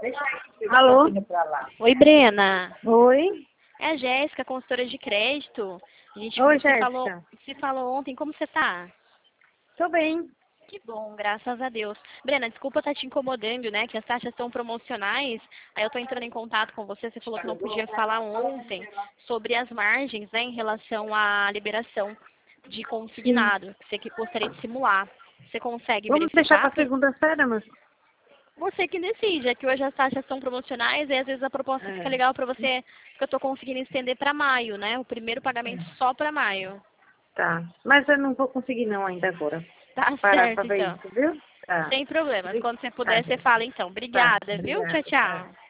Alô? Oi, Brena. Oi? É a Jéssica, consultora de crédito. A gente Oi, se falou ontem. Como você tá? Tô bem. Que bom, graças a Deus. Brena, desculpa estar te incomodando, né? Que as taxas estão promocionais. Aí eu tô entrando em contato com você. Você falou que não podia falar ontem sobre as margens, né? Em relação à liberação de Sim. consignado, que você que gostaria de simular. Você consegue Vamos deixar verificar? pra segunda-feira, mas... Você que decide, é que hoje as taxas são promocionais e às vezes a proposta fica legal para você, porque eu estou conseguindo estender para maio, né? O primeiro pagamento só para maio. Tá. Mas eu não vou conseguir não ainda agora. Tá Parar pra certo, ver então. isso, viu? Tá. Sem problemas. Quando você Tá. puder, você fala então. Tá. Obrigada, viu? Obrigada. Tchau, Tá. tchau.